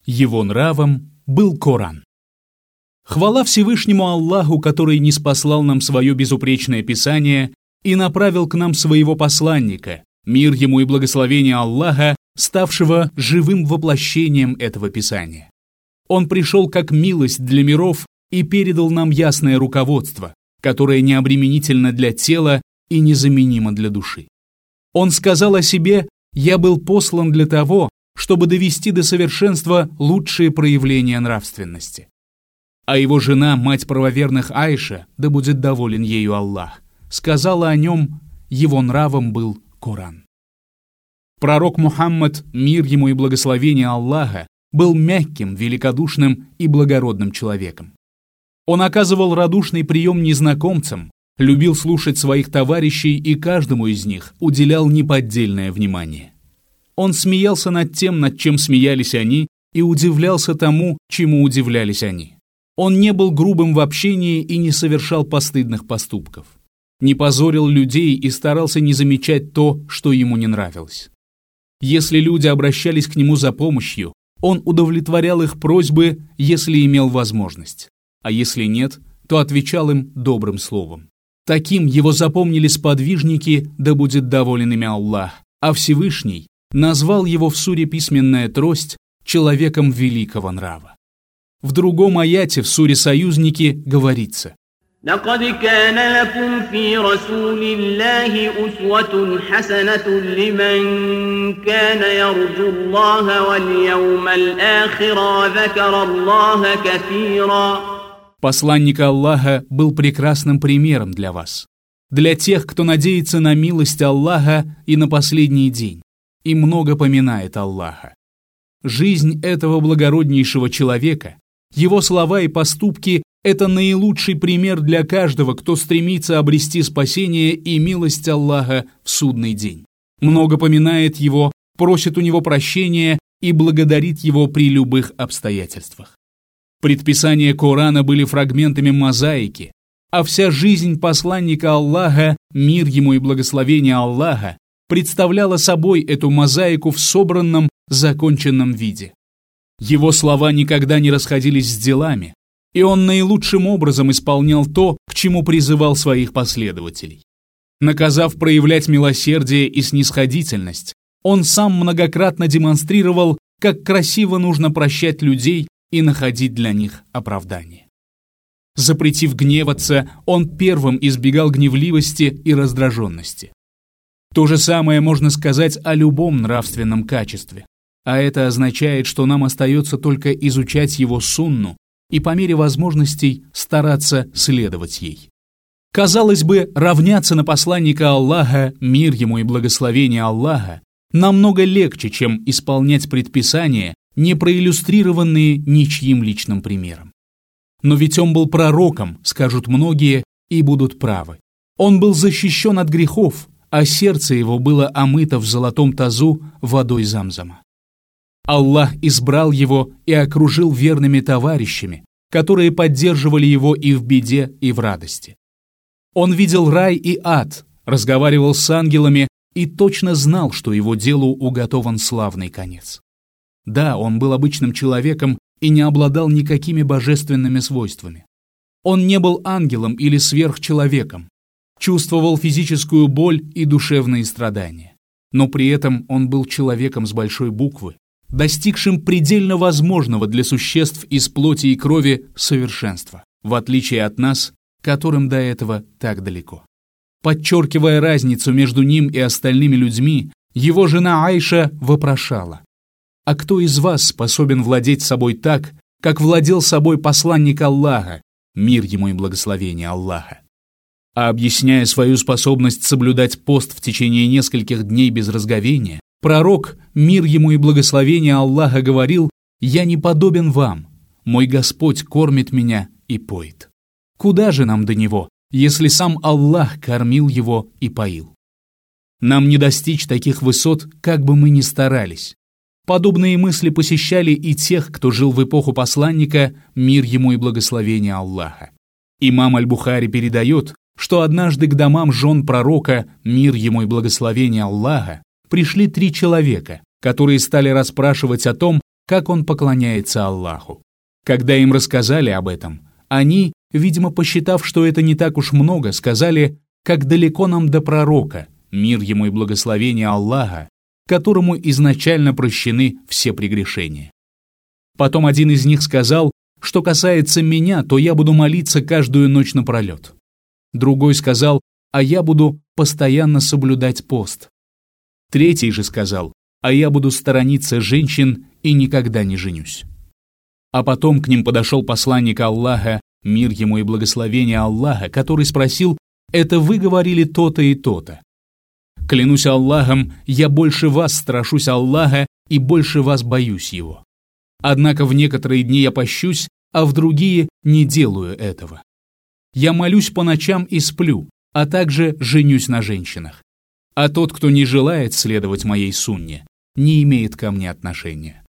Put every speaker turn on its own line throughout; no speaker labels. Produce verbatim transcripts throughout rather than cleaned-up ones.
его нравом был Коран. Хвала Всевышнему Аллаху, который ниспослал нам свое безупречное Писание и направил к нам своего посланника, мир ему и благословение Аллаха, ставшего живым воплощением этого Писания. Он пришел как милость для миров и передал нам ясное руководство, которое необременительно для тела и незаменимо для души. Он сказал о себе: «Я был послан для того, чтобы довести до совершенства лучшие проявления нравственности». А его жена, мать правоверных Айша, да будет доволен ею Аллах, сказала о нем: его нравом был Коран. Пророк Мухаммад, мир ему и благословение Аллаха, был мягким, великодушным и благородным человеком. Он оказывал радушный прием незнакомцам, любил слушать своих товарищей и каждому из них уделял неподдельное внимание. Он смеялся над тем, над чем смеялись они, и удивлялся тому, чему удивлялись они. Он не был грубым в общении и не совершал постыдных поступков. Не позорил людей и старался не замечать то, что ему не нравилось. Если люди обращались к нему за помощью, он удовлетворял их просьбы, если имел возможность, а если нет, то отвечал им добрым словом. Таким его запомнили сподвижники, да будет доволен ими Аллах, а Всевышний назвал его в суре «Письменная трость» человеком великого нрава. В другом аяте в суре «Союзники» говорится:
لقد كان لكم في رسول الله أسوة حسنة لمن كان يرجو الله واليوم الآخر وذكر الله كثيرا.
Посланник Аллаха был прекрасным примером для вас, для тех, кто надеется на милость Аллаха и на последний день, и много поминает Аллаха. Жизнь этого благороднейшего человека, его слова и поступки – это наилучший пример для каждого, кто стремится обрести спасение и милость Аллаха в судный день. Много поминает его, просит у него прощения и благодарит его при любых обстоятельствах. Предписания Корана были фрагментами мозаики, а вся жизнь посланника Аллаха, мир ему и благословение Аллаха, представляла собой эту мозаику в собранном, законченном виде. Его слова никогда не расходились с делами, и он наилучшим образом исполнял то, к чему призывал своих последователей. Наказав проявлять милосердие и снисходительность, он сам многократно демонстрировал, как красиво нужно прощать людей и находить для них оправдание. Запретив гневаться, он первым избегал гневливости и раздраженности. То же самое можно сказать о любом нравственном качестве, а это означает, что нам остается только изучать его сунну и по мере возможностей стараться следовать ей. Казалось бы, равняться на посланника Аллаха, мир ему и благословение Аллаха, намного легче, чем исполнять предписания, не проиллюстрированные ничьим личным примером. Но ведь он был пророком, скажут многие, и будут правы. Он был защищен от грехов, а сердце его было омыто в золотом тазу водой Замзама. Аллах избрал его и окружил верными товарищами, которые поддерживали его и в беде, и в радости. Он видел рай и ад, разговаривал с ангелами и точно знал, что его делу уготован славный конец. Да, он был обычным человеком и не обладал никакими божественными свойствами. Он не был ангелом или сверхчеловеком, чувствовал физическую боль и душевные страдания. Но при этом он был человеком с большой буквы, достигшим предельно возможного для существ из плоти и крови совершенства, в отличие от нас, которым до этого так далеко. Подчеркивая разницу между ним и остальными людьми, его жена Айша вопрошала: «А кто из вас способен владеть собой так, как владел собой посланник Аллаха, мир ему и благословение Аллаха?» А объясняя свою способность соблюдать пост в течение нескольких дней без разговения, пророк, мир ему и благословение Аллаха, говорил: «Я не подобен вам, мой Господь кормит меня и поит». Куда же нам до него, если сам Аллах кормил его и поил? Нам не достичь таких высот, как бы мы ни старались. Подобные мысли посещали и тех, кто жил в эпоху посланника, мир ему и благословение Аллаха. Имам Аль-Бухари передает, что однажды к домам жен пророка, мир ему и благословение Аллаха, пришли три человека, которые стали расспрашивать о том, как он поклоняется Аллаху. Когда им рассказали об этом, они, видимо, посчитав, что это не так уж много, сказали: «Как далеко нам до пророка, мир ему и благословение Аллаха, которому изначально прощены все прегрешения». Потом один из них сказал: «Что касается меня, то я буду молиться каждую ночь напролет». Другой сказал: «А я буду постоянно соблюдать пост». Третий же сказал: «А я буду сторониться женщин и никогда не женюсь». А потом к ним подошел посланник Аллаха, мир ему и благословение Аллаха, который спросил: «Это вы говорили то-то и то-то?» «Клянусь Аллахом, я больше вас страшусь Аллаха и больше вас боюсь Его. Однако в некоторые дни я пощусь, а в другие не делаю этого. Я молюсь по ночам и сплю, а также женюсь на женщинах. А тот, кто не желает следовать моей сунне, не имеет ко мне отношения».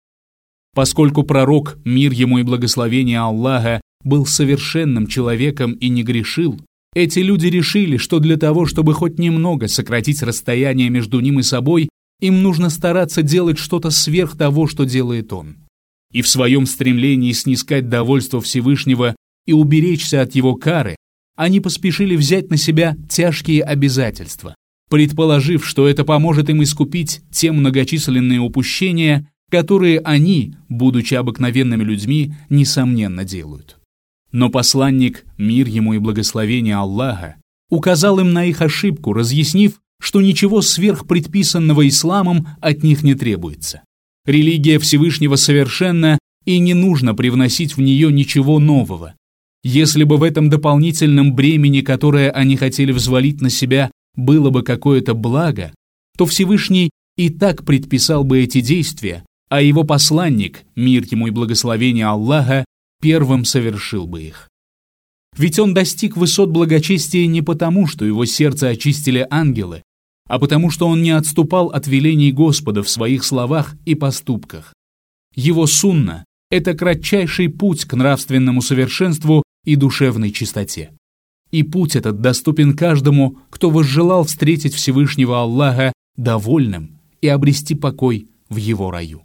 Поскольку пророк, мир ему и благословение Аллаха, был совершенным человеком и не грешил, эти люди решили, что для того, чтобы хоть немного сократить расстояние между ним и собой, им нужно стараться делать что-то сверх того, что делает он. И в своем стремлении снискать довольство Всевышнего и уберечься от его кары, они поспешили взять на себя тяжкие обязательства, предположив, что это поможет им искупить те многочисленные упущения, которые они, будучи обыкновенными людьми, несомненно делают. Но посланник, мир ему и благословение Аллаха, указал им на их ошибку, разъяснив, что ничего сверхпредписанного исламом от них не требуется. Религия Всевышнего совершенна, и не нужно привносить в нее ничего нового. Если бы в этом дополнительном бремени, которое они хотели взвалить на себя, было бы какое-то благо, то Всевышний и так предписал бы эти действия, а его посланник, мир ему и благословение Аллаха, первым совершил бы их. Ведь он достиг высот благочестия не потому, что его сердце очистили ангелы, а потому что он не отступал от велений Господа в своих словах и поступках. Его сунна – это кратчайший путь к нравственному совершенству и душевной чистоте. И путь этот доступен каждому, кто возжелал встретить Всевышнего Аллаха довольным и обрести покой в его раю.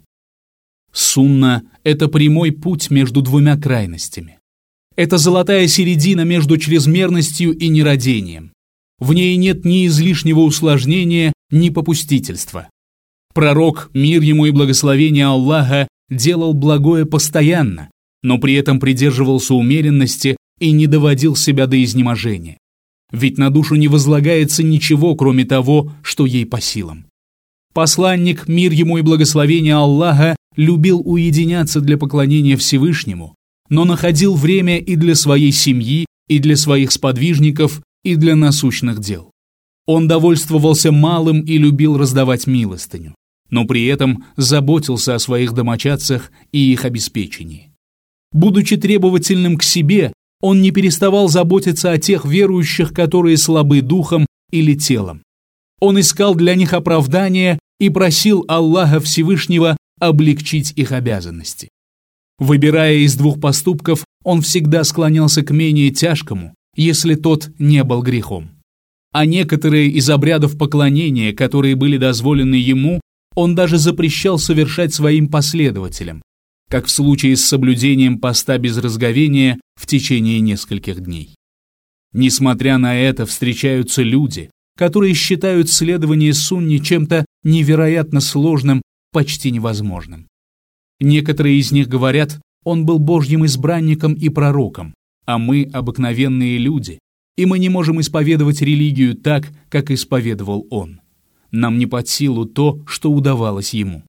Сунна – это прямой путь между двумя крайностями. Это золотая середина между чрезмерностью и нерадением. В ней нет ни излишнего усложнения, ни попустительства. Пророк, мир ему и благословение Аллаха, делал благое постоянно, но при этом придерживался умеренности и не доводил себя до изнеможения. Ведь на душу не возлагается ничего, кроме того, что ей по силам. Посланник, мир ему и благословение Аллаха, любил уединяться для поклонения Всевышнему, но находил время и для своей семьи, и для своих сподвижников, и для насущных дел. Он довольствовался малым и любил раздавать милостыню, но при этом заботился о своих домочадцах и их обеспечении. Будучи требовательным к себе, он не переставал заботиться о тех верующих, которые слабы духом или телом. Он искал для них оправдания и просил Аллаха Всевышнего облегчить их обязанности. Выбирая из двух поступков, он всегда склонялся к менее тяжкому, если тот не был грехом. А некоторые из обрядов поклонения, которые были дозволены ему, он даже запрещал совершать своим последователям, как в случае с соблюдением поста без разговения в течение нескольких дней. Несмотря на это, встречаются люди, которые считают следование сунне чем-то невероятно сложным, почти невозможным. Некоторые из них говорят: он был Божьим избранником и пророком, а мы обыкновенные люди, и мы не можем исповедовать религию так, как исповедовал он. Нам не под силу то, что удавалось ему.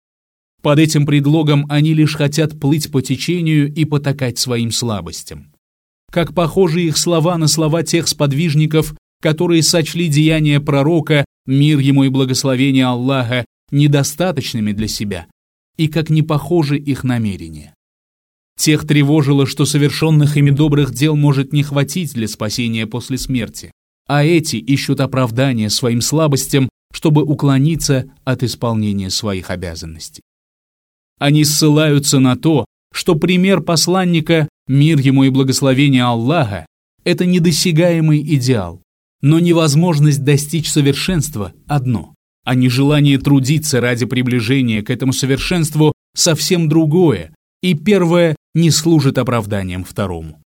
Под этим предлогом они лишь хотят плыть по течению и потакать своим слабостям. Как похожи их слова на слова тех сподвижников, которые сочли деяния пророка, мир ему и благословение Аллаха, недостаточными для себя, и как не похожи их намерения. Тех тревожило, что совершенных ими добрых дел может не хватить для спасения после смерти, а эти ищут оправдания своим слабостям, чтобы уклониться от исполнения своих обязанностей. Они ссылаются на то, что пример посланника, мир ему и благословение Аллаха, это недосягаемый идеал, но невозможность достичь совершенства одно, а нежелание трудиться ради приближения к этому совершенству совсем другое, и первое не служит оправданием второму.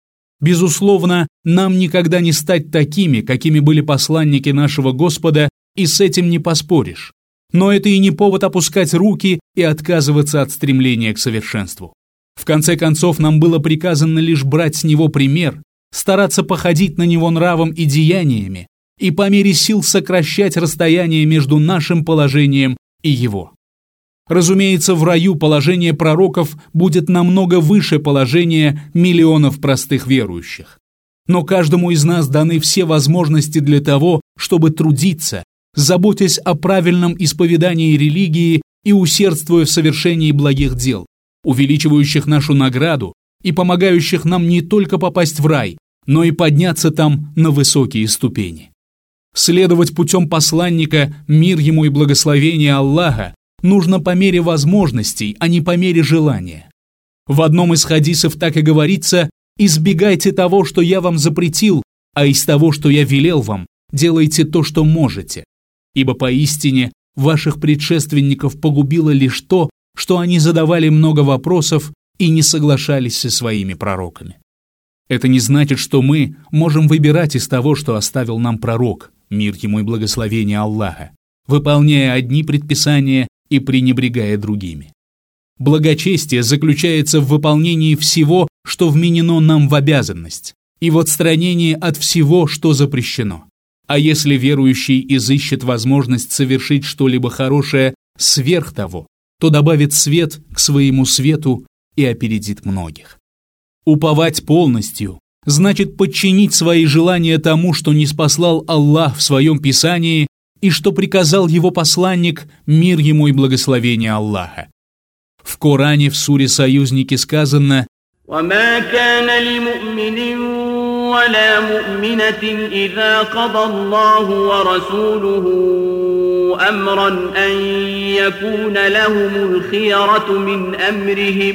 Безусловно, нам никогда не стать такими, какими были посланники нашего Господа, и с этим не поспоришь. Но это и не повод опускать руки и отказываться от стремления к совершенству. В конце концов, нам было приказано лишь брать с него пример, стараться походить на него нравом и деяниями, и по мере сил сокращать расстояние между нашим положением и его. Разумеется, в раю положение пророков будет намного выше положения миллионов простых верующих. Но каждому из нас даны все возможности для того, чтобы трудиться, заботясь о правильном исповедании религии и усердствуя в совершении благих дел, увеличивающих нашу награду и помогающих нам не только попасть в рай, но и подняться там на высокие ступени. Следовать путем посланника, мир ему и благословение Аллаха, нужно по мере возможностей, а не по мере желания. В одном из хадисов так и говорится: «Избегайте того, что я вам запретил, а из того, что я велел вам, делайте то, что можете. Ибо поистине ваших предшественников погубило лишь то, что они задавали много вопросов и не соглашались со своими пророками». Это не значит, что мы можем выбирать из того, что оставил нам пророк, мир ему и благословение Аллаха, выполняя одни предписания и пренебрегая другими. Благочестие заключается в выполнении всего, что вменено нам в обязанность, и в отстранении от всего, что запрещено. А если верующий изыщет возможность совершить что-либо хорошее сверх того, то добавит свет к своему свету и опередит многих. Уповать полностью значит подчинить свои желания тому, что ниспослал Аллах в своем Писании и что приказал его посланник, мир ему и благословение Аллаха. В Коране в суре «Союзники» сказано:
وَمَا كَانَ لِمُؤْمِنٍ وَلَا مُؤْمِنَةٍ إِذَا قَضَى اللَّهُ وَرَسُولُهُ أَمْرًا أَن يَكُونَ لَهُمُ الْخِيَرَةُ مِنْ أَمْرِهِمْ.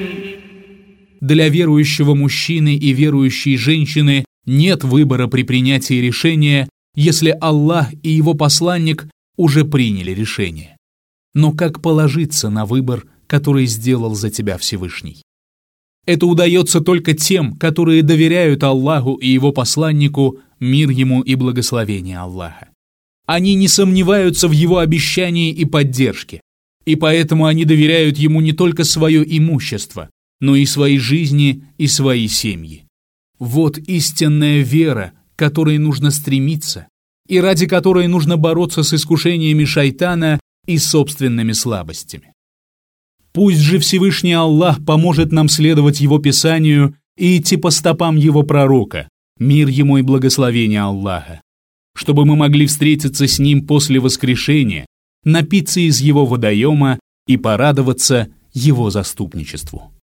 Для верующего мужчины и верующей женщины нет выбора при принятии решения, если Аллах и его посланник уже приняли решение. Но как положиться на выбор, который сделал за тебя Всевышний? Это удается только тем, которые доверяют Аллаху и его посланнику, мир ему и благословение Аллаха. Они не сомневаются в его обещании и поддержке, и поэтому они доверяют ему не только свое имущество, но и свои жизни и свои семьи. Вот истинная вера, к которой нужно стремиться, и ради которой нужно бороться с искушениями шайтана и собственными слабостями. Пусть же Всевышний Аллах поможет нам следовать Его Писанию и идти по стопам Его пророка, мир ему и благословение Аллаха, чтобы мы могли встретиться с Ним после воскрешения, напиться из Его водоема и порадоваться Его заступничеству.